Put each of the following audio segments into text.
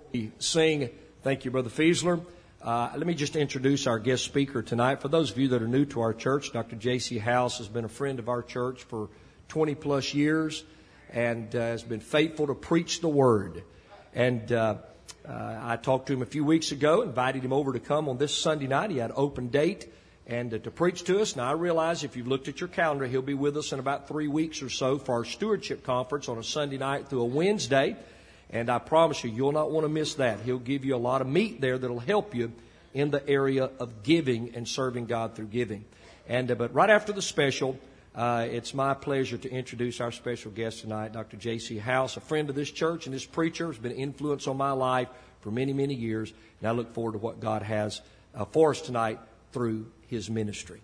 We sing, thank you, Brother Fiesler. Let me just introduce our guest speaker tonight. For those of you that are new to our church, Dr. J.C. House has been a friend of our church for 20 plus years and has been faithful to preach the Word. And I talked to him a few weeks ago, invited him over to come on this Sunday night. He had an open date and to preach to us. Now, I realize if you've looked at your calendar, he'll be with us in about 3 weeks or so for our stewardship conference on a Sunday night through a Wednesday. And I promise you, you'll not want to miss that. He'll give you a lot of meat there that'll help you in the area of giving and serving God through giving. But right after the special, it's my pleasure to introduce our special guest tonight, Dr. J.C. House, a friend of this church and this preacher, has been an influence on my life for many, many years. And I look forward to what God has for us tonight through his ministry.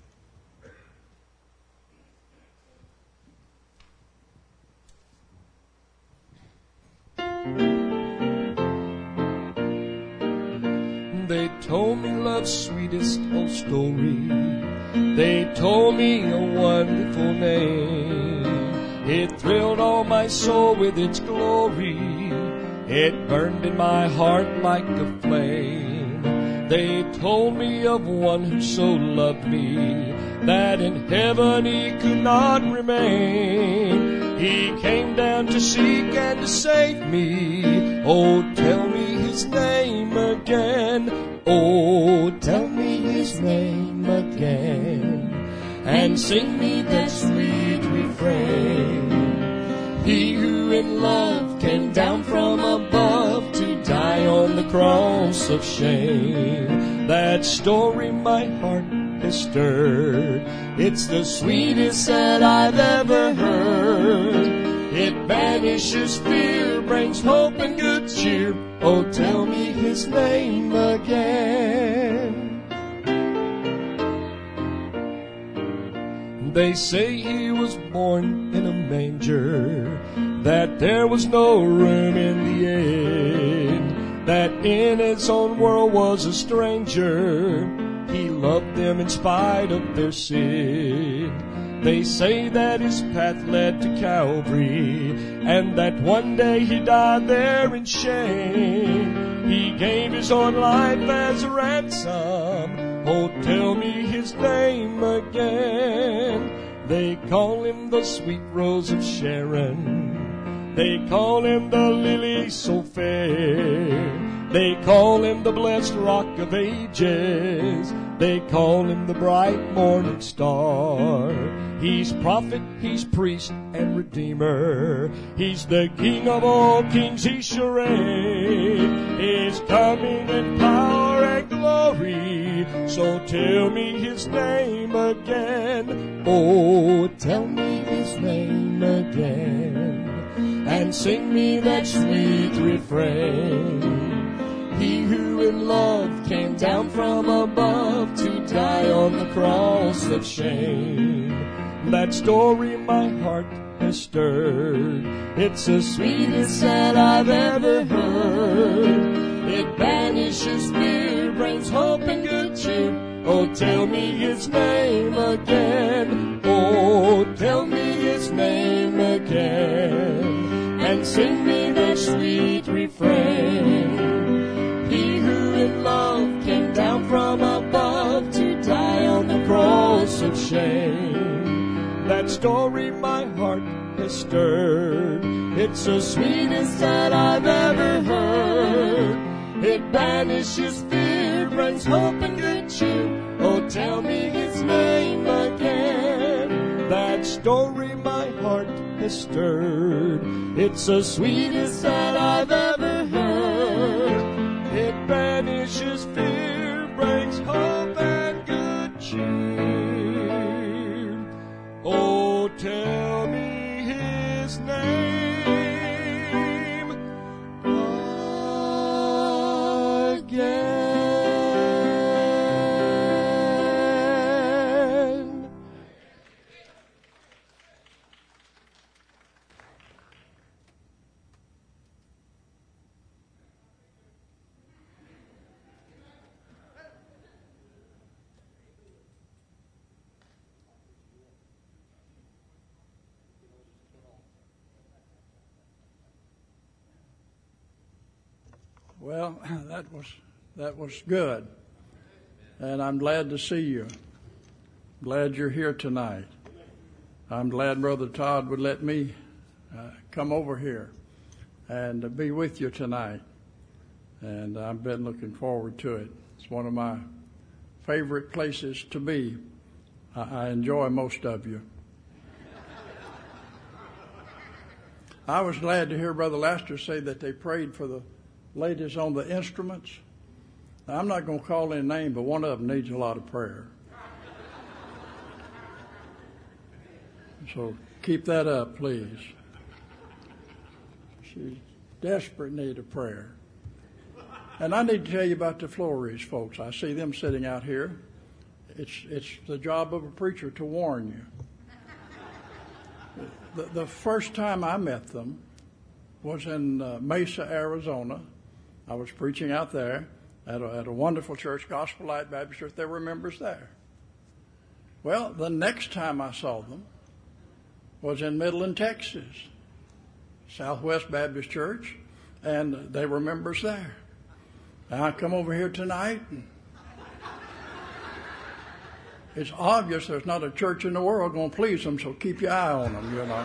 They told me love's sweetest old story. They told me a wonderful name. It thrilled all my soul with its glory. It burned in my heart like a flame. They told me of one who so loved me that in heaven he could not remain. He came down to seek and to save me. Oh, tell me his name again. Oh, tell me his name again. And sing me that sweet refrain. He who in love came down from above to die on the cross of shame. That story my heart has stirred. It's the sweetest that I've ever heard. It banishes fear, brings hope and good cheer. Oh, tell me his name again. They say he was born in a manger, that there was no room in the inn, that in his own world was a stranger. He loved them in spite of their sin. They say that his path led to Calvary, and that one day he died there in shame. He gave his own life as a ransom. Oh, tell me his name again. They call him the sweet rose of Sharon. They call him the lily so fair. They call him the blessed rock of ages. They call him the bright morning star. He's prophet, he's priest, and redeemer. He's the king of all kings, he shall reign. He's coming in power and glory. So tell me his name again. Oh, tell me his name again. And sing me that sweet refrain. He who in love came down from above to die on the cross of shame. That story my heart has stirred. It's the sweetest that I've ever heard. It banishes fear, brings hope and good cheer. Oh, tell me his name again. Oh, tell me his name again. And sing me that sweet refrain. He who in love came down from above to die on the cross of shame. That story my heart has stirred. It's the sweetest that I've ever heard. It banishes fear, brings hope and good cheer. Oh, tell me his name again. That story my heart has stirred. It's the sweetest that I've ever heard. It banishes fear, brings hope and good cheer. Oh, tell me his name again. Well, that was good, and I'm glad to see you. Glad you're here tonight. I'm glad Brother Todd would let me come over here and be with you tonight, and I've been looking forward to it. It's one of my favorite places to be. I enjoy most of you. I was glad to hear Brother Laster say that they prayed for the ladies on the instruments. Now, I'm not going to call any name, but one of them needs a lot of prayer. So keep that up, please. She's desperate need of prayer. And I need to tell you about the Flores folks. I see them sitting out here. It's the job of a preacher to warn you. The first time I met them was in Mesa, Arizona. I was preaching out there at a wonderful church, Gospel Light Baptist Church. There were members there. Well, the next time I saw them was in Midland, Texas, Southwest Baptist Church, and they were members there. And I come over here tonight, and it's obvious there's not a church in the world going to please them, so keep your eye on them, you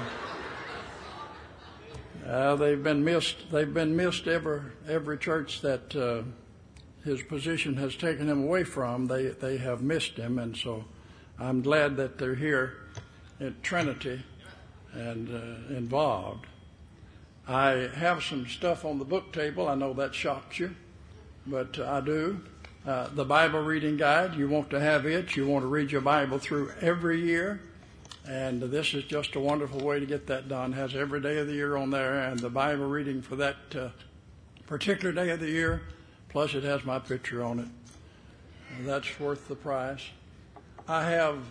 know. They've been missed. They've been missed every church that his position has taken him away from. They have missed him, and so I'm glad that they're here at Trinity and involved. I have some stuff on the book table. I know that shocks you, but I do. The Bible reading guide, you want to have it. You want to read your Bible through every year, and this is just a wonderful way to get that done. It has every day of the year on there, and the Bible reading for that particular day of the year, plus it has my picture on it. And that's worth the price. I have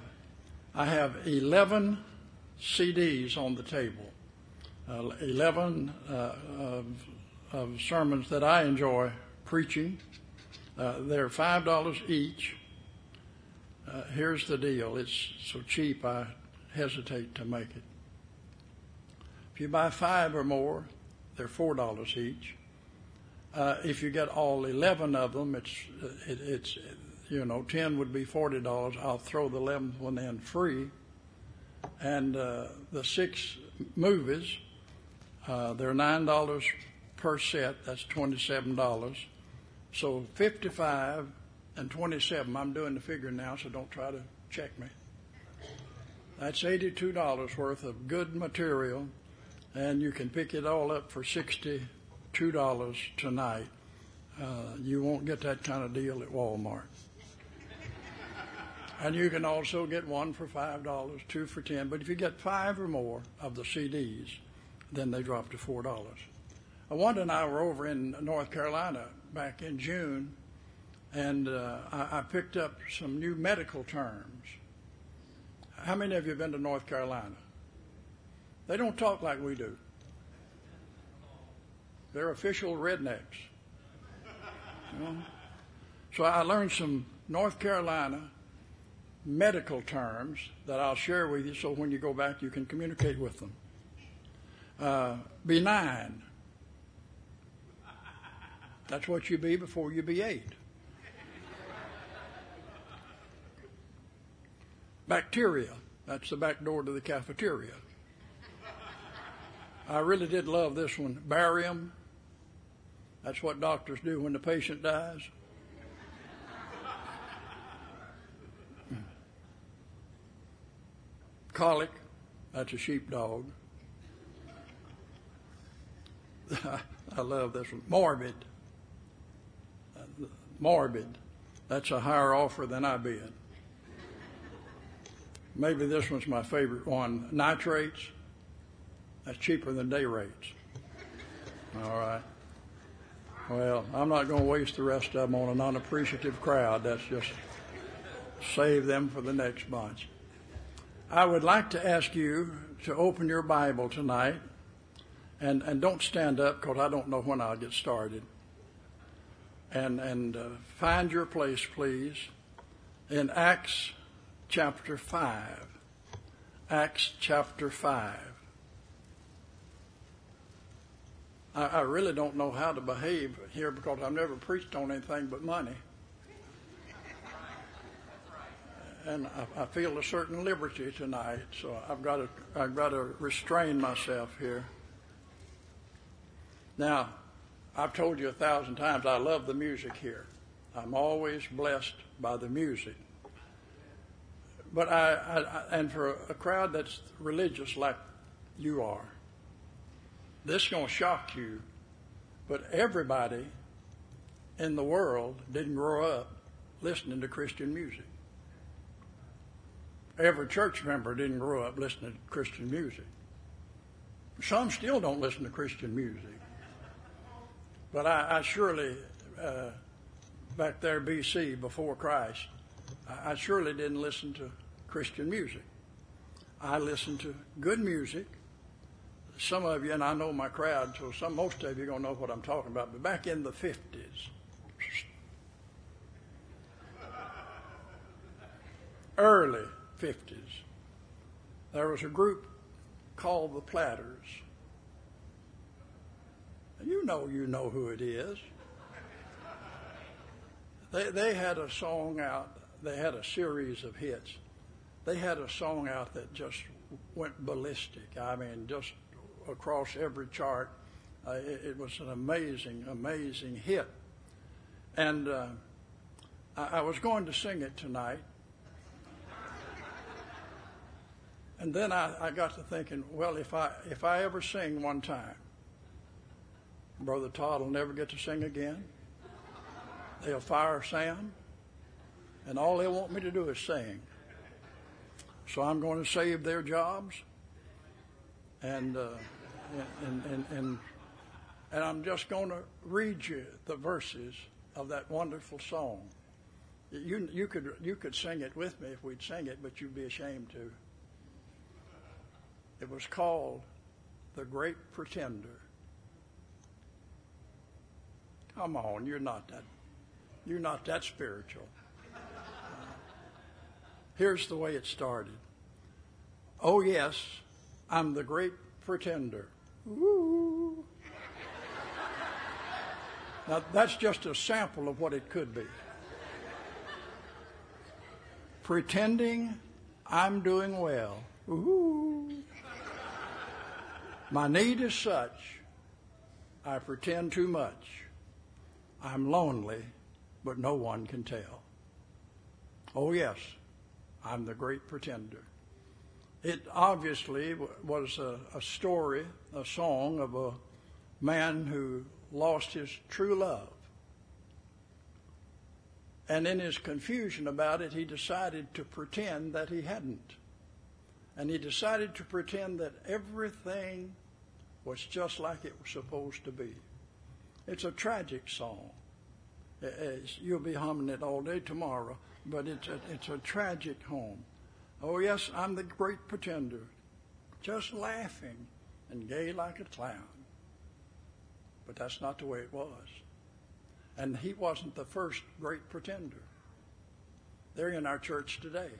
11 CDs on the table, 11 of sermons that I enjoy preaching. They're $5 each. Here's the deal. It's so cheap I hesitate to make it. If you buy 5 or more, they're $4 each. If you get all 11 of them, it's 10 would be $40. I'll throw the 11th one in free. And the 6 movies, they're $9 per set. That's $27. So 55 and 27. I'm doing the figure now, so don't try to check me. That's $82 worth of good material, and you can pick it all up for $62 tonight. You won't get that kind of deal at Walmart. And you can also get one for $5, 2 for $10. But if you get 5 or more of the CDs, then they drop to $4. Wanda and I were over in North Carolina back in June, and I picked up some new medical terms. How many of you have been to North Carolina? They don't talk like we do. They're official rednecks. You know? So I learned some North Carolina medical terms that I'll share with you, so when you go back you can communicate with them. Benign. That's what you be before you be 8. Bacteria. That's the back door to the cafeteria. I really did love this one. Barium. That's what doctors do when the patient dies. Colic. That's a sheepdog. I love this one. Morbid. Morbid. That's a higher offer than I bid. Maybe this one's my favorite one. Nitrates. That's cheaper than day rates. All right. Well, I'm not going to waste the rest of them on an unappreciative crowd. That's just save them for the next bunch. I would like to ask you to open your Bible tonight, and don't stand up because I don't know when I'll get started. And find your place, please, in Acts chapter 5. Acts chapter 5. I really don't know how to behave here because I've never preached on anything but money. And I feel a certain liberty tonight, so I've got to restrain myself here. Now, I've told you 1,000 times I love the music here. I'm always blessed by the music. But and for a crowd that's religious like you are, this is going to shock you. But everybody in the world didn't grow up listening to Christian music. Every church member didn't grow up listening to Christian music. Some still don't listen to Christian music. But I surely, back there BC, before Christ, I surely didn't listen to Christian music. I listened to good music. Some of you, and I know my crowd, so most of you are going to know what I'm talking about, but back in the 50s, early 50s, there was a group called the Platters. You know who it is. They had a song out. They had a series of hits. They had a song out that just went ballistic. I mean, just across every chart. It was an amazing, amazing hit. And I was going to sing it tonight. And then I got to thinking, well, if I ever sing one time, Brother Todd will never get to sing again. They'll fire Sam, and all they want me to do is sing. So I'm going to save their jobs, and I'm just going to read you the verses of that wonderful song. You could sing it with me if we'd sing it, but you'd be ashamed to. It was called "The Great Pretender." Come on, you're not that spiritual. Here's the way it started. Oh yes, I'm the great pretender. Ooh. Now that's just a sample of what it could be. Pretending I'm doing well. Ooh. My need is such, I pretend too much. I'm lonely, but no one can tell. Oh yes, I'm the great pretender. It obviously was a story, a song of a man who lost his true love. And in his confusion about it, he decided to pretend that he hadn't. And he decided to pretend that everything was just like it was supposed to be. It's a tragic song. You'll be humming it all day tomorrow, but it's a tragic home. Oh yes, I'm the great pretender, just laughing and gay like a clown. But that's not the way it was. And he wasn't the first great pretender. They're in our church today.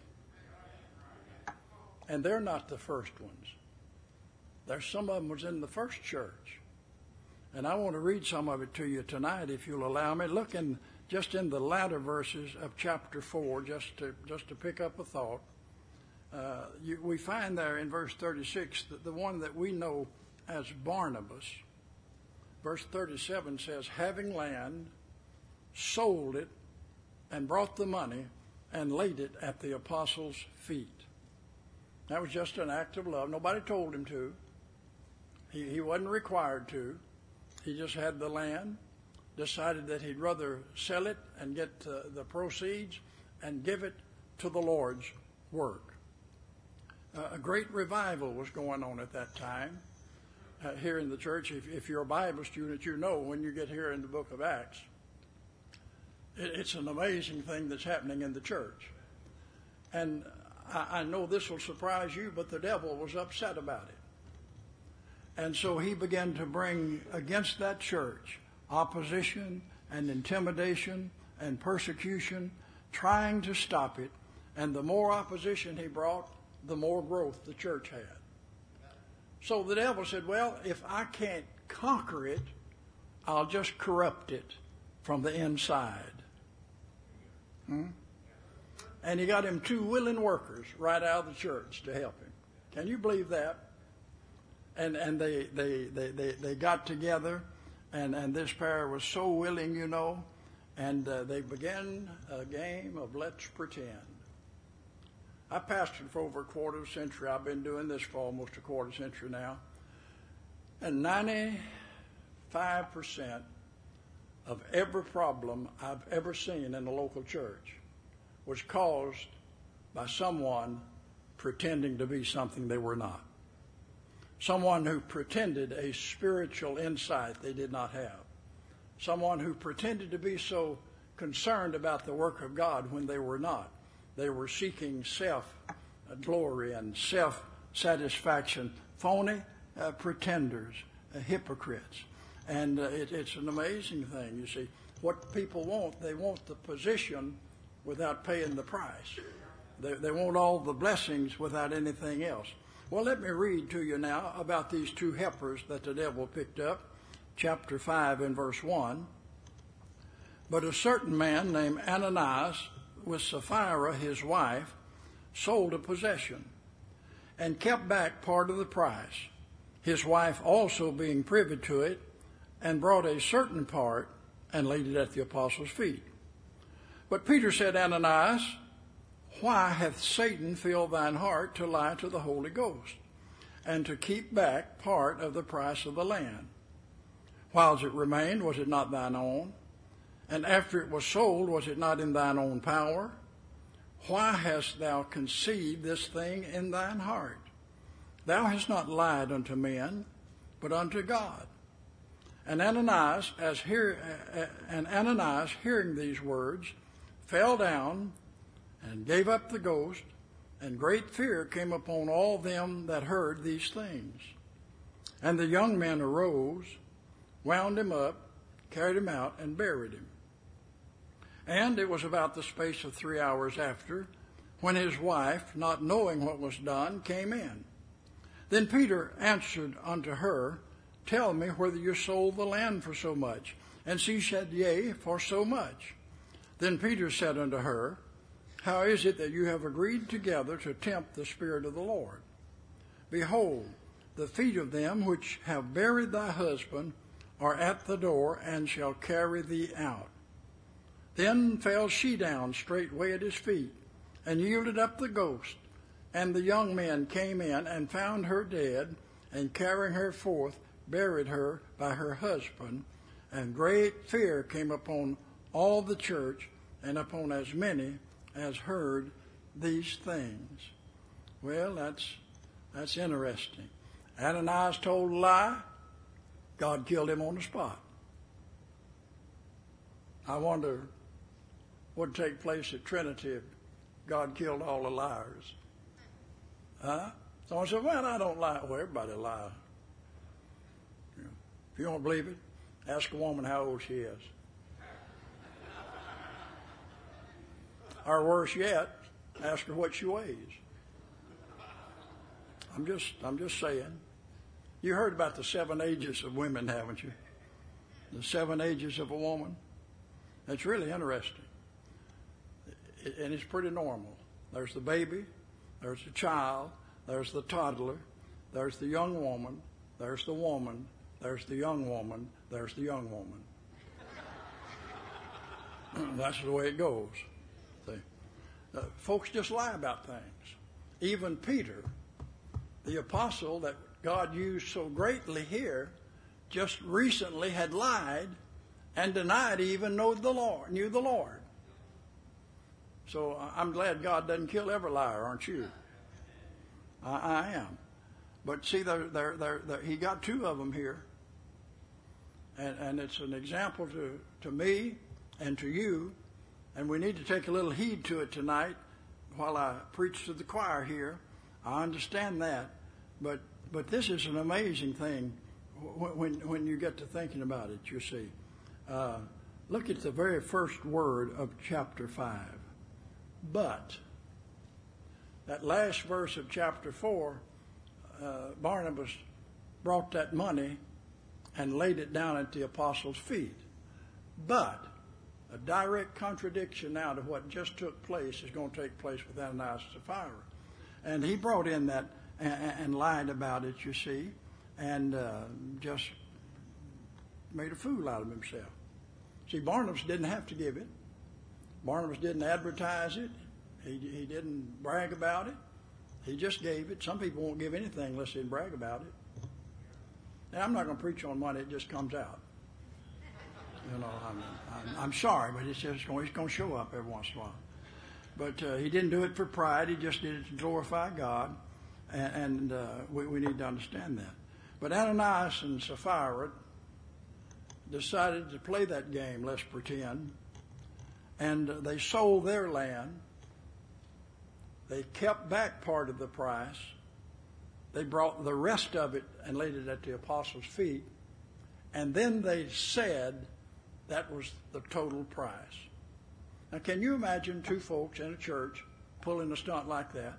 And they're not the first ones. There's some of them was in the first church. And I want to read some of it to you tonight, if you'll allow me. Look just in the latter verses of chapter 4, just to pick up a thought. We find there in verse 36 that the one that we know as Barnabas, verse 37 says, having land, sold it, and brought the money, and laid it at the apostles' feet. That was just an act of love. Nobody told him to. He wasn't required to. He just had the land, decided that he'd rather sell it and get the proceeds and give it to the Lord's work. A great revival was going on at that time here in the church. If you're a Bible student, you know when you get here in the book of Acts, it's an amazing thing that's happening in the church. And I know this will surprise you, but the devil was upset about it. And so he began to bring against that church opposition and intimidation and persecution, trying to stop it. And the more opposition he brought, the more growth the church had. So the devil said, well, if I can't conquer it, I'll just corrupt it from the inside. And he got him 2 willing workers right out of the church to help him. Can you believe that? And they got together, and this pair was so willing, you know, and they began a game of let's pretend. I pastored for over a quarter of a century. I've been doing this for almost a quarter century now. And 95% of every problem I've ever seen in the local church was caused by someone pretending to be something they were not. Someone who pretended a spiritual insight they did not have. Someone who pretended to be so concerned about the work of God when they were not. They were seeking self-glory and self-satisfaction. Phony pretenders, hypocrites. And it's an amazing thing, you see. What people want, they want the position without paying the price. They want all the blessings without anything else. Well, let me read to you now about these 2 helpers that the devil picked up. Chapter 5 and verse 1. But a certain man named Ananias, with Sapphira his wife, sold a possession and kept back part of the price, his wife also being privy to it, and brought a certain part and laid it at the apostles' feet. But Peter said, Ananias, why hath Satan filled thine heart to lie to the Holy Ghost, and to keep back part of the price of the land? Whiles it remained, was it not thine own? And after it was sold, was it not in thine own power? Why hast thou conceived this thing in thine heart? Thou hast not lied unto men, but unto God. And Ananias, hearing these words, fell down and gave up the ghost, and great fear came upon all them that heard these things. And the young men arose, wound him up, carried him out, and buried him. And it was about the space of 3 hours after, when his wife, not knowing what was done, came in. Then Peter answered unto her, Tell me whether you sold the land for so much. And she said, Yea, for so much. Then Peter said unto her, How is it that you have agreed together to tempt the Spirit of the Lord? Behold, the feet of them which have buried thy husband are at the door, and shall carry thee out. Then fell she down straightway at his feet, and yielded up the ghost. And the young men came in, and found her dead, and carrying her forth, buried her by her husband. And great fear came upon all the church, and upon as many as heard these things. Well, that's interesting. Ananias told a lie. God killed him on the spot. I wonder what would take place at Trinity if God killed all the liars. Huh? Someone said, well, I don't lie. Well, everybody lies. If you don't believe it, ask a woman how old she is. Or worse yet, ask her what she weighs. I'm just saying. You heard about the 7 ages of women, haven't you? The 7 ages of a woman. It's really interesting. And it's pretty normal. There's the baby, there's the child, there's the toddler, there's the young woman, there's the woman, there's the young woman, there's the young woman. That's the way it goes. See? Folks just lie about things. Even Peter, the apostle that God used so greatly here, just recently had lied and denied he even knew the Lord. So I'm glad God doesn't kill every liar, aren't you? I am. But see, he got 2 of them here. And it's an example to me and to you. And we need to take a little heed to it tonight while I preach to the choir here. I understand that. But this is an amazing thing when you get to thinking about it, you see. Look at the very first word of chapter 5. But. That last verse of chapter 4, Barnabas brought that money and laid it down at the apostles' feet. But a direct contradiction now to what just took place is going to take place with Ananias and Sapphira. And he brought in that and lied about it, you see, and just made a fool out of himself. See, Barnabas didn't have to give it. Barnabas didn't advertise it. He didn't brag about it. He just gave it. Some people won't give anything unless they brag about it. Now, I'm not going to preach on money. It just comes out. You know, I'm sorry, but it's going to show up every once in a while. But he didn't do it for pride. He just did it to glorify God, and we need to understand that. But Ananias and Sapphira decided to play that game, let's pretend, and they sold their land. They kept back part of the price. They brought the rest of it and laid it at the apostles' feet, and then they said that was the total price. Now, can you imagine two folks in a church pulling a stunt like that?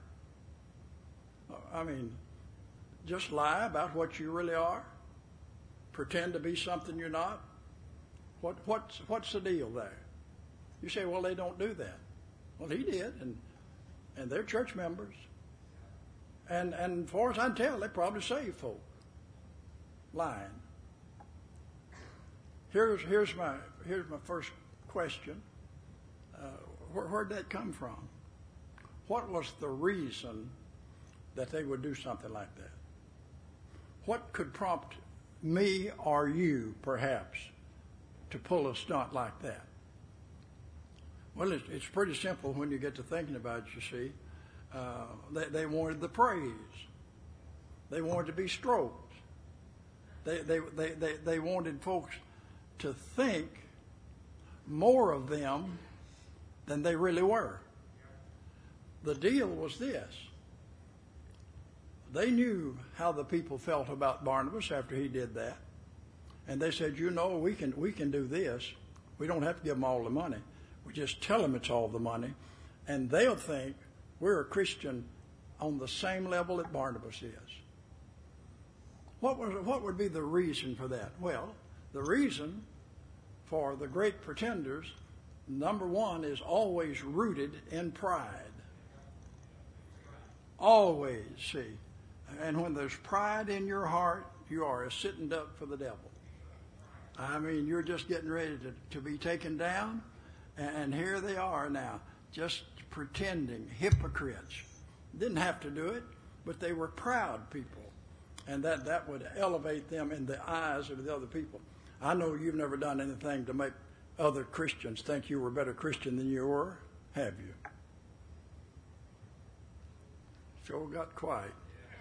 I mean, just lie about what you really are? Pretend to be something you're not? What's the deal there? You say, well, they don't do that. Well, he did, and they're church members. And as far as I can tell, they probably saved folk lying. Here's my first question. Where'd that come from? What was the reason that they would do something like that? What could prompt me or you, perhaps, to pull a stunt like that? Well, it's pretty simple when you get to thinking about it, you see. They wanted the praise. They wanted to be stroked. They wanted folks to think more of them than they really were. The deal was this. They knew how the people felt about Barnabas after he did that. And they said, you know, we can do this. We don't have to give them all the money. We just tell them it's all the money. And they'll think we're a Christian on the same level that Barnabas is. What would be the reason for that? Well, the reason for the great pretenders, number one, is always rooted in pride. Always, see. And when there's pride in your heart, you are a sitting duck for the devil. I mean, you're just getting ready to be taken down, and here they are now, just pretending, hypocrites. Didn't have to do it, but they were proud people, and that would elevate them in the eyes of the other people. I know you've never done anything to make other Christians think you were a better Christian than you were, have you? Sure got quiet.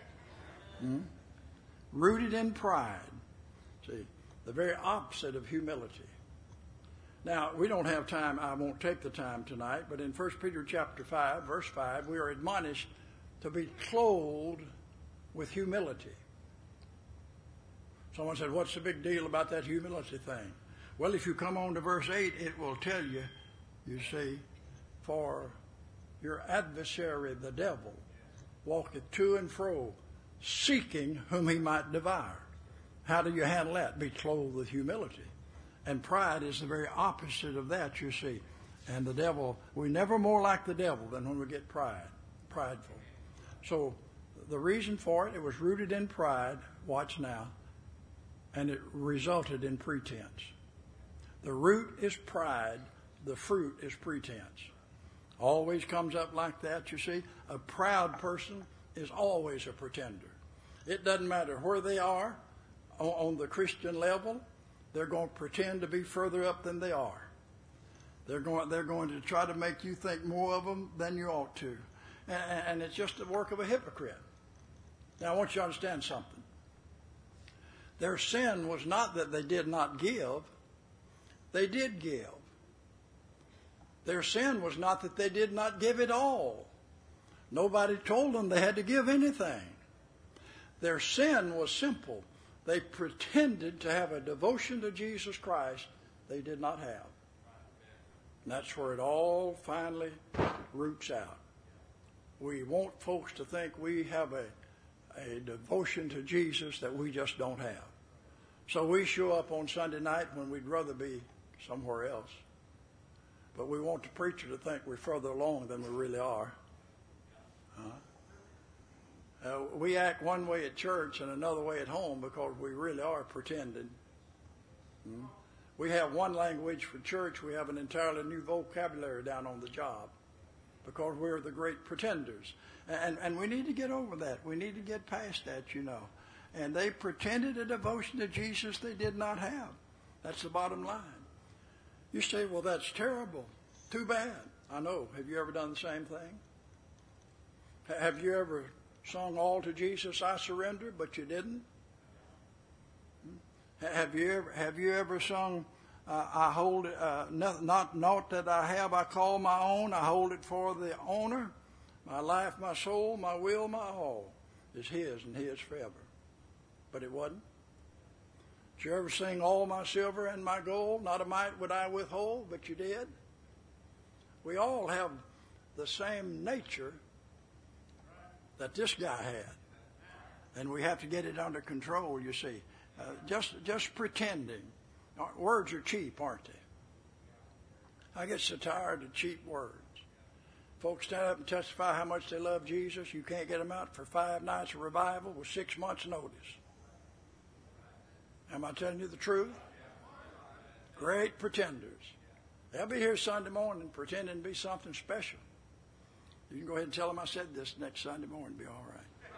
Rooted in pride. See, the very opposite of humility. Now, we don't have time. I won't take the time tonight, but in 1 Peter chapter 5, verse 5, we are admonished to be clothed with humility. Someone said, what's the big deal about that humility thing? Well, if you come on to verse 8, it will tell you, you see, for your adversary, the devil, walketh to and fro, seeking whom he might devour. How do you handle that? Be clothed with humility. And pride is the very opposite of that, you see. And the devil, we're never more like the devil than when we get prideful. So the reason for it was rooted in pride, watch now, and it resulted in pretense. The root is pride, the fruit is pretense. Always comes up like that, you see. A proud person is always a pretender. It doesn't matter where they are on the Christian level, they're going to pretend to be further up than they are. They're going to try to make you think more of them than you ought to. And it's just the work of a hypocrite. Now, I want you to understand something. Their sin was not that they did not give. They did give. Their sin was not that they did not give it all. Nobody told them they had to give anything. Their sin was simple. They pretended to have a devotion to Jesus Christ they did not have. And that's where it all finally roots out. We want folks to think we have a devotion to Jesus that we just don't have. So we show up on Sunday night when we'd rather be somewhere else. But we want the preacher to think we're further along than we really are. We act one way at church and another way at home because we really are pretending. We have one language for church. We have an entirely new vocabulary down on the job because we're the great pretenders. And we need to get over that. We need to get past that, you know. And they pretended a devotion to Jesus they did not have. That's the bottom line. You say, well, that's terrible. Too bad. I know. Have you ever done the same thing? Have you ever sung All to Jesus I Surrender, but you didn't? Have you ever sung I hold it, not that I have I call my own, I hold it for the owner. My life, my soul, my will, my all is his and his forever. But it wasn't. Did you ever sing all my silver and my gold? Not a mite would I withhold, but you did. We all have the same nature that this guy had. And we have to get it under control, you see. Just pretending. Words are cheap, aren't they? I get so tired of cheap words. Folks stand up and testify how much they love Jesus. You can't get them out for 5 nights of revival with 6 months' notice. Am I telling you the truth? Great pretenders. They'll be here Sunday morning pretending to be something special. You can go ahead and tell them I said this next Sunday morning. Be all right.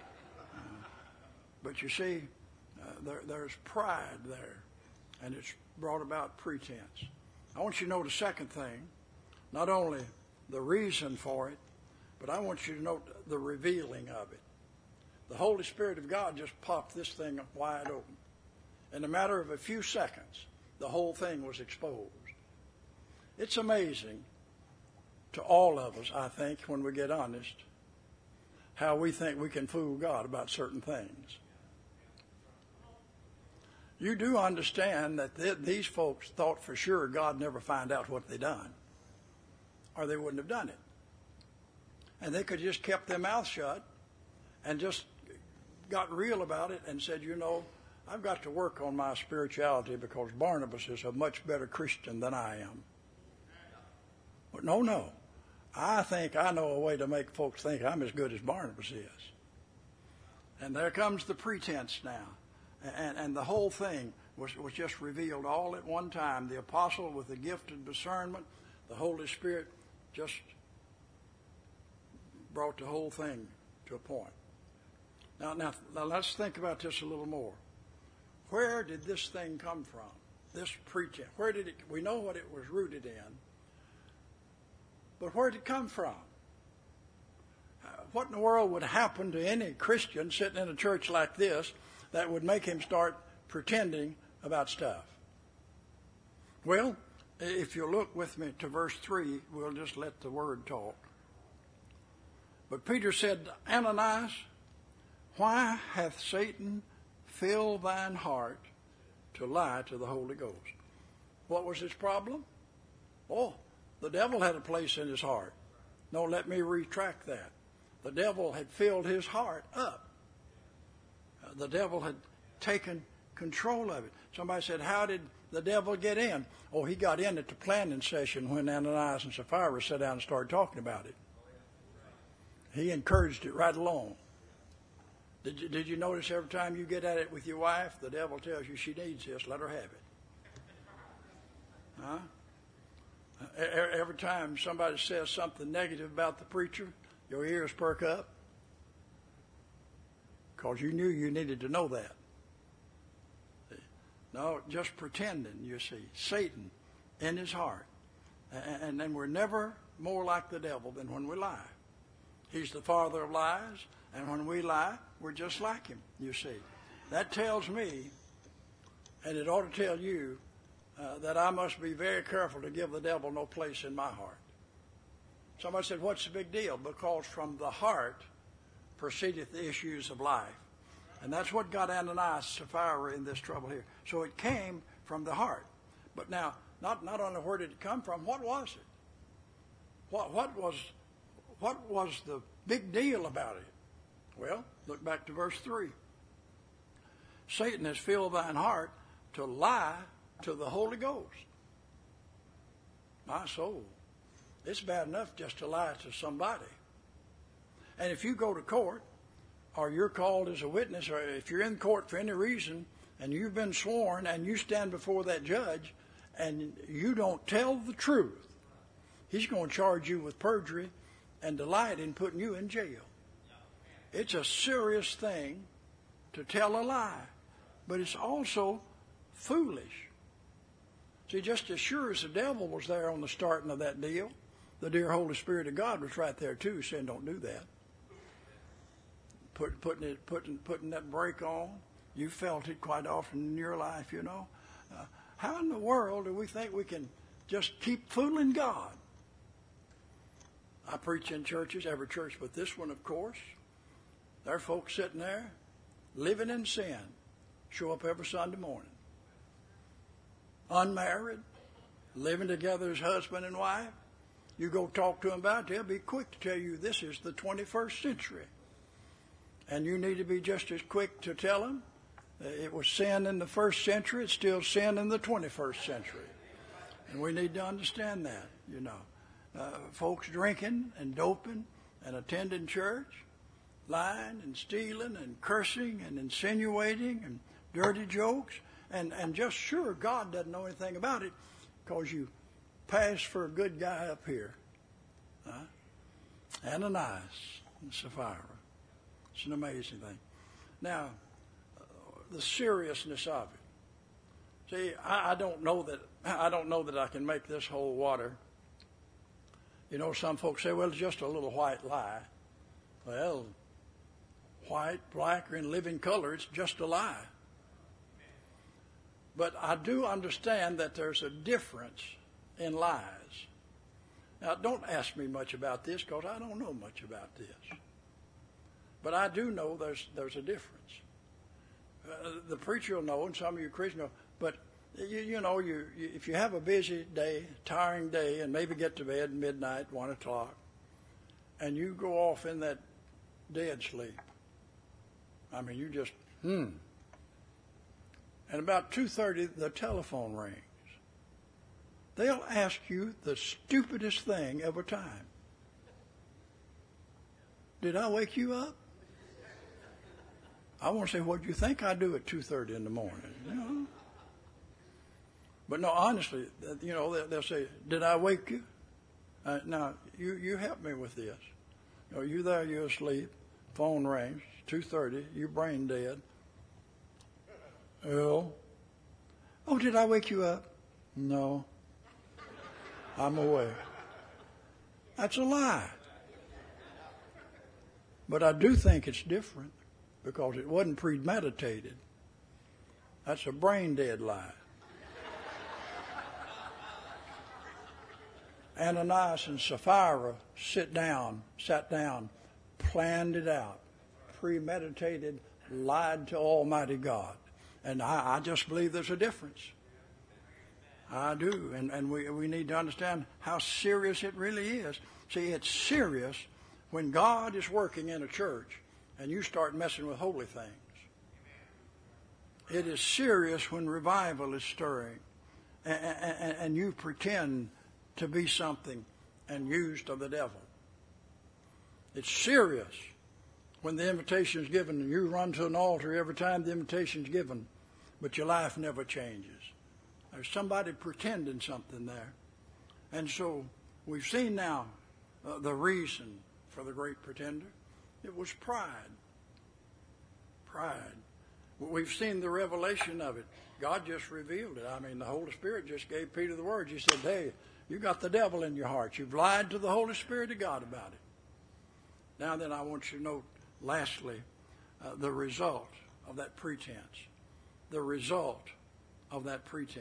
But you see, there's pride there, and it's brought about pretense. I want you to know the second thing, not only the reason for it, but I want you to note the revealing of it. The Holy Spirit of God just popped this thing wide open. In a matter of a few seconds, the whole thing was exposed. It's amazing to all of us, I think, when we get honest, how we think we can fool God about certain things. You do understand that these folks thought for sure God never find out what they done, or they wouldn't have done it. And they could just kept their mouth shut and just got real about it and said, you know, I've got to work on my spirituality because Barnabas is a much better Christian than I am. But no. I think I know a way to make folks think I'm as good as Barnabas is. And there comes the pretense now. And the whole thing was just revealed all at one time. The apostle with the gift of discernment, the Holy Spirit just brought the whole thing to a point. Now let's think about this a little more. Where did this thing come from? This pretense. Where did it? We know what it was rooted in. But where did it come from? What in the world would happen to any Christian sitting in a church like this that would make him start pretending about stuff? Well, if you look with me to verse 3, we'll just let the word talk. But Peter said, Ananias, why hath Satan filled thine heart to lie to the Holy Ghost? What was his problem? Oh, the devil had a place in his heart. No, let me retract that. The devil had filled his heart up. The devil had taken control of it. Somebody said, how did the devil get in? Oh, he got in at the planning session when Ananias and Sapphira sat down and started talking about it. He encouraged it right along. Did you notice every time you get at it with your wife, the devil tells you she needs this, let her have it. Huh? Every time somebody says something negative about the preacher, your ears perk up because you knew you needed to know that. No, just pretending, you see. Satan in his heart. And then we're never more like the devil than when we lie. He's the father of lies, and when we lie, we're just like him, you see. That tells me, and it ought to tell you, that I must be very careful to give the devil no place in my heart. Somebody said, what's the big deal? Because from the heart proceedeth the issues of life. And that's what got Ananias and Sapphira in this trouble here. So it came from the heart. But now, not only where did it come from, what was it? What was the big deal about it? Well, look back to verse 3. Satan has filled thine heart to lie to the Holy Ghost. My soul. It's bad enough just to lie to somebody. And if you go to court, or you're called as a witness, or if you're in court for any reason, and you've been sworn, and you stand before that judge, and you don't tell the truth, he's going to charge you with perjury and delight in putting you in jail. It's a serious thing to tell a lie, but it's also foolish. See, just as sure as the devil was there on the starting of that deal, the dear Holy Spirit of God was right there too, saying, "Don't do that." Putting that brake on. You felt it quite often in your life, you know. How in the world do we think we can just keep fooling God? I preach in churches, every church but this one, of course. There are folks sitting there living in sin, show up every Sunday morning. Unmarried, living together as husband and wife. You go talk to them about it, they'll be quick to tell you this is the 21st century. And you need to be just as quick to tell them it was sin in the first century, it's still sin in the 21st century. And we need to understand that, you know. Folks drinking and doping and attending church, lying and stealing and cursing and insinuating and dirty jokes, and just sure God doesn't know anything about it because you pass for a good guy up here. Ananias and Sapphira. It's an amazing thing. Now, the seriousness of it. See, I don't know that I can make this hold water. You know, some folks say, well, it's just a little white lie. Well, white, black, or in living color, it's just a lie. But I do understand that there's a difference in lies. Now, don't ask me much about this because I don't know much about this. But I do know there's a difference. The preacher will know, and some of you Christians know. But you know, if you have a busy day, tiring day, and maybe get to bed at midnight, 1 o'clock, and you go off in that dead sleep. I mean, you just And about 2:30, the telephone rings. They'll ask you the stupidest thing every time. Did I wake you up? I want to say, what do you think I do at 2:30 in the morning? You know? But no, honestly, you know, they'll say, did I wake you? Now, you help me with this. You know, you there, you're asleep, phone rings, 2:30, you're brain dead. Oh, did I wake you up? No, I'm awake. That's a lie. But I do think it's different because it wasn't premeditated. That's a brain dead lie. Ananias and Sapphira sat down, planned it out, premeditated, lied to Almighty God. And I just believe there's a difference. I do. And we need to understand how serious it really is. See, it's serious when God is working in a church and you start messing with holy things. It is serious when revival is stirring and you pretend to be something and used of the devil. It's serious when the invitation is given and you run to an altar every time the invitation is given, but your life never changes. There's somebody pretending something there. And so we've seen now the reason for the great pretender. It was pride. Pride. We've seen the revelation of it. God just revealed it. I mean, the Holy Spirit just gave Peter the words. He said, hey, you got the devil in your heart. You've lied to the Holy Spirit of God about it. Now then, I want you to note, lastly, the result of that pretense. The result of that pretense.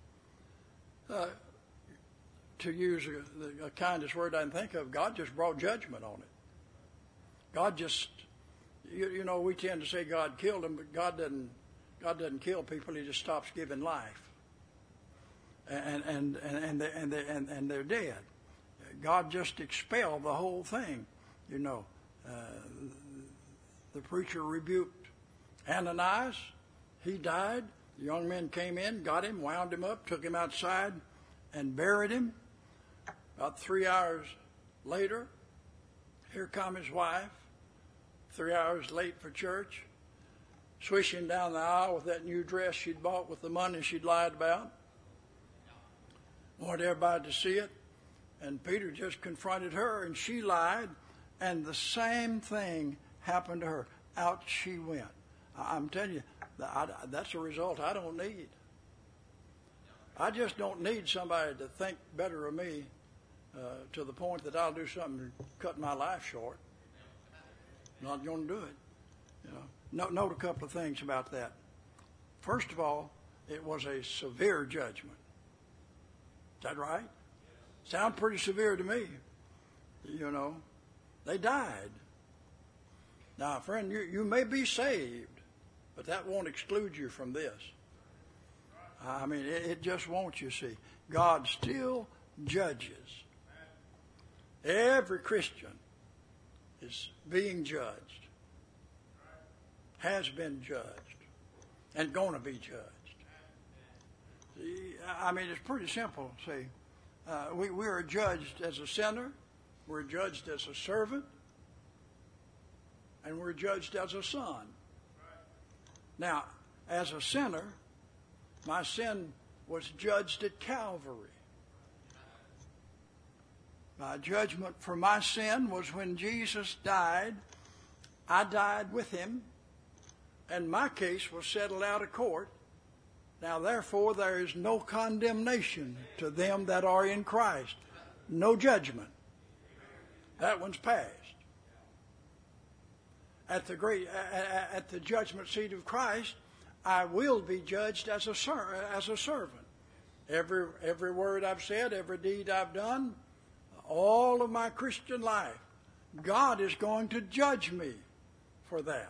To use the kindest word I can think of, God just brought judgment on it. God just, you know, we tend to say God killed them, but God doesn't kill people. He just stops giving life. And they're dead. God just expelled the whole thing. You know, the preacher rebuked Ananias. He died. The young men came in, got him, wound him up, took him outside, and buried him. About 3 hours later, here come his wife, 3 hours late for church, swishing down the aisle with that new dress she'd bought with the money she'd lied about. Wanted everybody to see it. And Peter just confronted her, and she lied, and the same thing happened to her. Out she went. I'm telling you, that's a result I don't need. I just don't need somebody to think better of me to the point that I'll do something to cut my life short. Not going to do it. You know. Note a couple of things about that. First of all, it was a severe judgment. Is that right? Sound pretty severe to me. You know, they died. Now, friend, you may be saved, but that won't exclude you from this. I mean, it just won't, you see. God still judges. Every Christian is being judged, has been judged, and going to be judged. I mean, it's pretty simple, see. We are judged as a sinner, we're judged as a servant, and we're judged as a son. Now, as a sinner, my sin was judged at Calvary. My judgment for my sin was when Jesus died. I died with him, and my case was settled out of court. Now, therefore, there is no condemnation to them that are in Christ. No judgment. That one's passed. At the judgment seat of Christ, I will be judged as a servant. Every word I've said, every deed I've done, all of my Christian life, God is going to judge me for that.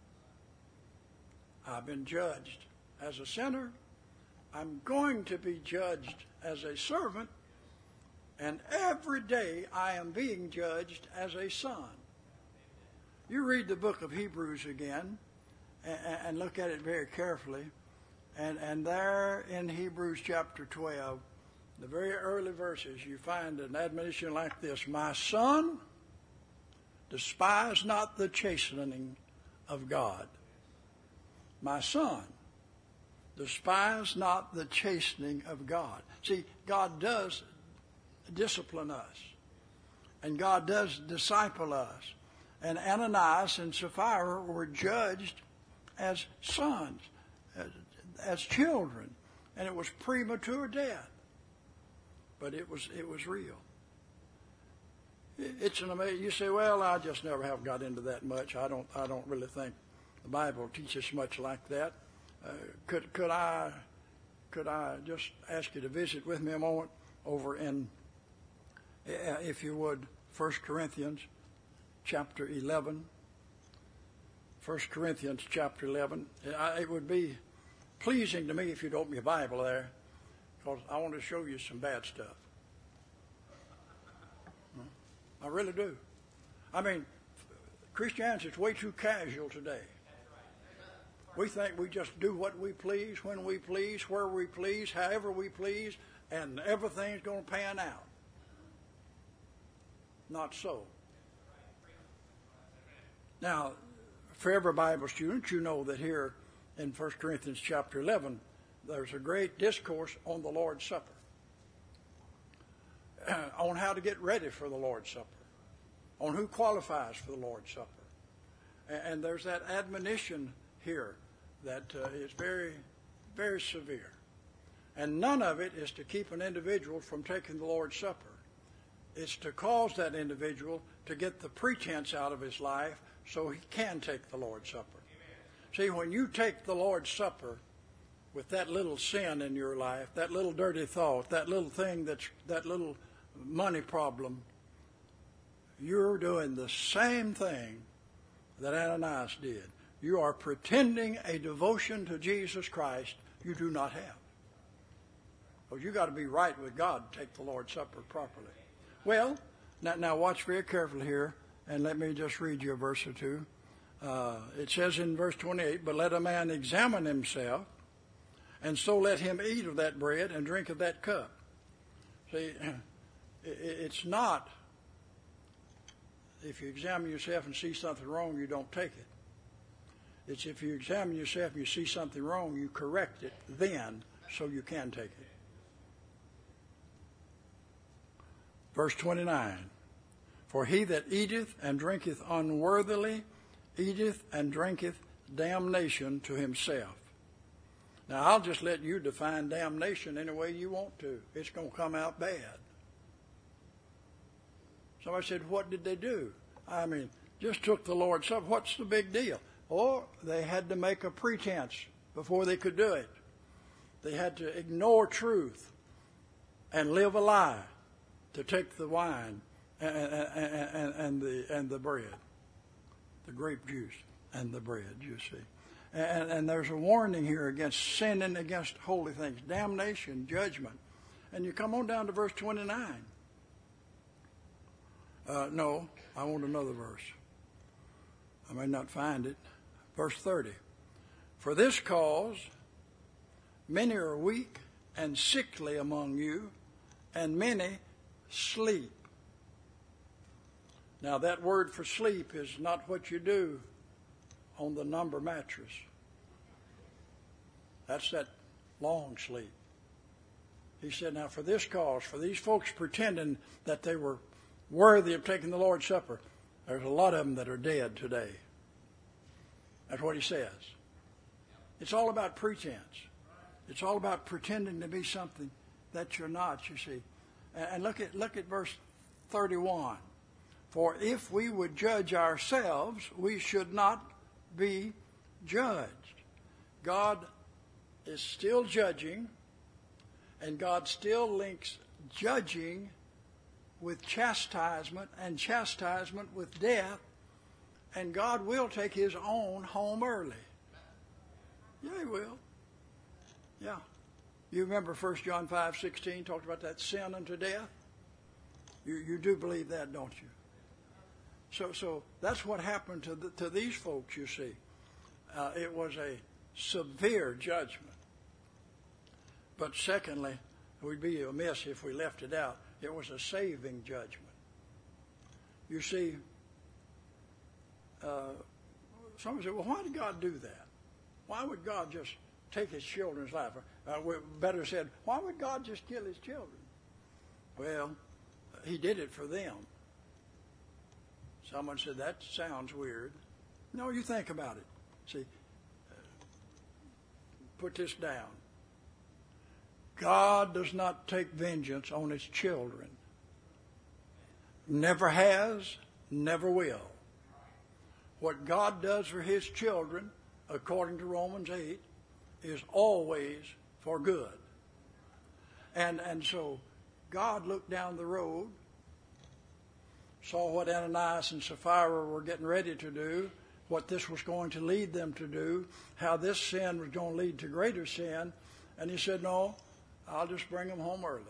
I've been judged as a sinner. I'm going to be judged as a servant. And every day I am being judged as a son. You read the book of Hebrews again and look at it very carefully. And there in Hebrews chapter 12, the very early verses, you find an admonition like this: My son, despise not the chastening of God. My son, despise not the chastening of God. See, God does discipline us, and God does disciple us. And Ananias and Sapphira were judged as sons, as children, and it was premature death. But it was real. It's an amazing. You say, "Well, I just never have got into that much. I don't really think the Bible teaches much like that." Could I just ask you to visit with me a moment over in, if you would, 1 Corinthians chapter 11. 1 Corinthians chapter 11. It would be pleasing to me if you'd open your Bible there, because I want to show you some bad stuff. I really do. I mean, Christianity is way too casual today. We think we just do what we please, when we please, where we please, however we please, and everything's going to pan out. Not so. Now, for every Bible student, you know that here in 1 Corinthians chapter 11, there's a great discourse on the Lord's Supper, on how to get ready for the Lord's Supper, on who qualifies for the Lord's Supper. And there's that admonition here that is very, very severe. And none of it is to keep an individual from taking the Lord's Supper. It's to cause that individual to get the pretense out of his life so he can take the Lord's Supper. Amen. See, when you take the Lord's Supper with that little sin in your life, that little dirty thought, that little thing, that little money problem, you're doing the same thing that Ananias did. You are pretending a devotion to Jesus Christ you do not have. Because you got to be right with God to take the Lord's Supper properly. Well, now watch very carefully here, and let me just read you a verse or two. It says in verse 28, but let a man examine himself, and so let him eat of that bread and drink of that cup. See, it's not, if you examine yourself and see something wrong, you don't take it. It's if you examine yourself and you see something wrong, you correct it then so you can take it. Verse 29, for he that eateth and drinketh unworthily eateth and drinketh damnation to himself. Now, I'll just let you define damnation any way you want to. It's going to come out bad. Somebody said, what did they do? I mean, just took the Lord's Supper. What's the big deal? Or they had to make a pretense before they could do it. They had to ignore truth and live a lie to take the wine and the bread, the grape juice and the bread, you see. And there's a warning here against sinning against holy things, damnation, judgment. And you come on down to verse 29. No, I want another verse. I may not find it. Verse 30. For this cause many are weak and sickly among you, and many sleep. Now that word for sleep is not what you do on the number mattress. That's that long sleep. He said, now for this cause, for these folks pretending that they were worthy of taking the Lord's Supper, there's a lot of them that are dead today. That's what he says. It's all about pretense. It's all about pretending to be something that you're not, you see. And look at verse 31. For if we would judge ourselves, we should not be judged. God is still judging, and God still links judging with chastisement and chastisement with death, and God will take his own home early. Yeah, he will. Yeah. You remember 1 John 5:16 talked about that sin unto death? You do believe that, don't you? So that's what happened to these folks, you see. It was a severe judgment. But secondly, we'd be amiss if we left it out. It was a saving judgment. You see, someone said, well, why did God do that? Why would God just take his children's life? Better said, why would God just kill his children? Well, he did it for them. Someone said, that sounds weird. No, you think about it. See, put this down. God does not take vengeance on his children. Never has, never will. What God does for his children, according to Romans 8, is always for good. And so God looked down the road, saw what Ananias and Sapphira were getting ready to do, what this was going to lead them to do, how this sin was going to lead to greater sin, and he said, no, I'll just bring them home early.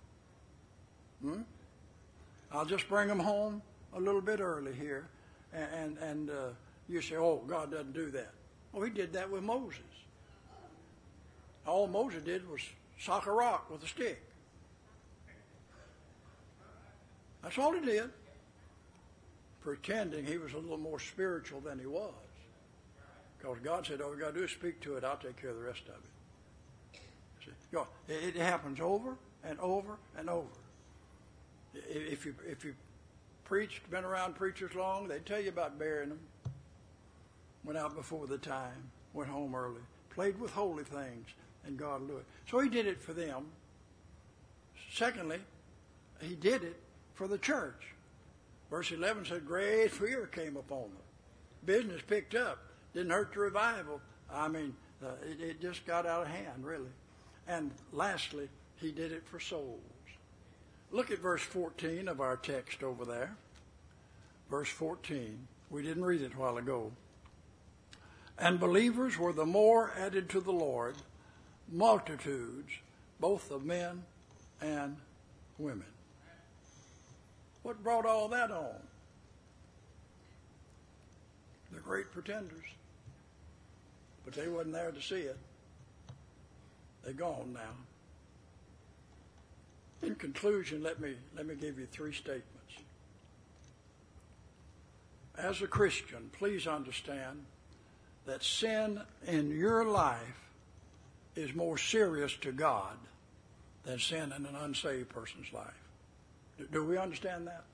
I'll just bring them home a little bit early here. And you say, oh, God doesn't do that. Well, he did that with Moses. All Moses did was sock a rock with a stick. That's all he did. Pretending he was a little more spiritual than he was. Because God said, all we got to do is speak to it. I'll take care of the rest of it. It happens over and over and over. If you preached, been around preachers long, they tell you about burying them. Went out before the time, went home early, played with holy things, and God will do it. So he did it for them. Secondly, he did it for the church. Verse 11 said, great fear came upon them. Business picked up. Didn't hurt the revival. I mean, it just got out of hand, really. And lastly, he did it for souls. Look at verse 14 of our text over there. Verse 14. We didn't read it a while ago. And believers were the more added to the Lord, multitudes, both of men and women. What brought all that on? They're great pretenders. But they wasn't there to see it. They're gone now. In conclusion, let me give you 3 statements. As a Christian, please understand that sin in your life is more serious to God than sin in an unsaved person's life. Do we understand that?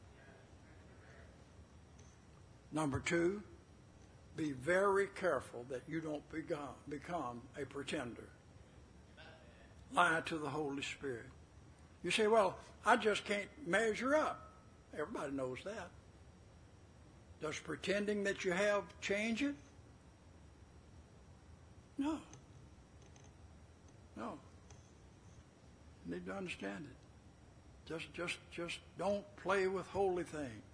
Number 2, be very careful that you don't become a pretender. Lie to the Holy Spirit. You say, well, I just can't measure up. Everybody knows that. Does pretending that you have change it? No. No. You need to understand it. Just don't play with holy things.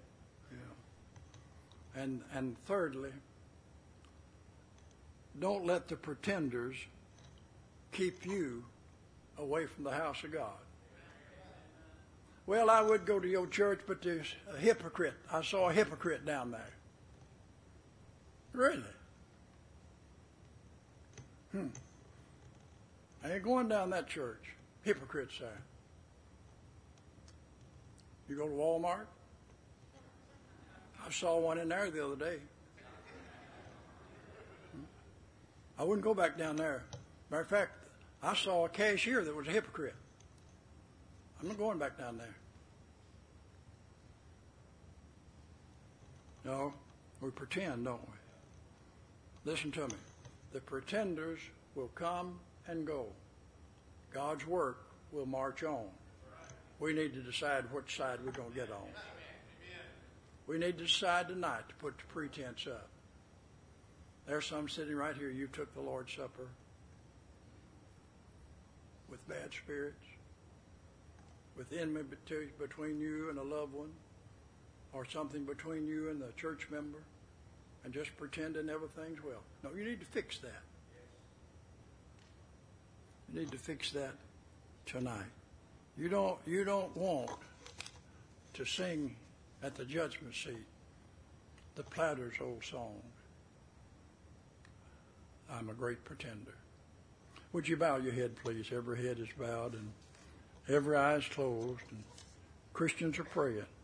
Yeah. And thirdly, don't let the pretenders keep you away from the house of God. Well, I would go to your church, but there's a hypocrite. I saw a hypocrite down there. Really? I ain't going down that church. Hypocrites there. You go to Walmart? I saw one in there the other day. I wouldn't go back down there. Matter of fact, I saw a cashier that was a hypocrite. I'm not going back down there. No, we pretend, don't we? Listen to me. The pretenders will come and go. God's work will march on. We need to decide which side we're going to get on. We need to decide tonight to put the pretense up. There's some sitting right here. You took the Lord's Supper with bad spirits, with enmity between you and a loved one, or something between you and the church member, and just pretending everything's well. No, you need to fix that. You need to fix that tonight. You don't want to sing at the judgment seat the Platter's old song, I'm a great pretender. Would you bow your head, please? Every head is bowed and every eye is closed, and Christians are praying.